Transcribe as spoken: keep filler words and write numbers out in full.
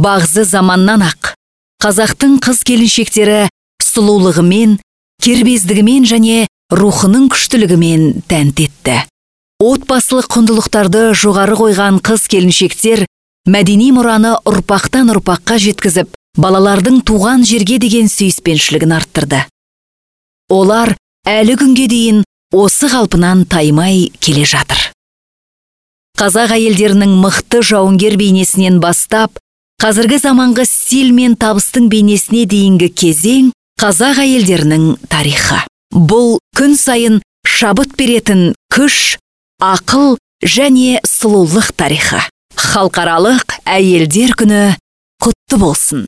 бағзы заманнан ақ қазақтың қыз келіншектері сұлулығымен, кербездігімен және рухының күштілігімен тәнті етті. Отбасылық құндылықтарды жоғары қойған қыз келіншектер мәдени мұраны ұрпақтан ұрпаққа жеткізіп, балалардың туған жерге деген сүйіспеншілігін арттырды. Олар әлі күнге дейін осы қалпынан таймай келе жатыр. Қазақ әйелдерінің мықты жауынгер бейнесінен бастап, қазіргі заманғы стиль мен табыстың бейнесіне дейінгі кезең қазақ әйелдерінің тарихы. Бұл күн сайын шабыт беретін күш, ақыл және сұлулық тарихы. Халықаралық әйелдер күні құтты болсын.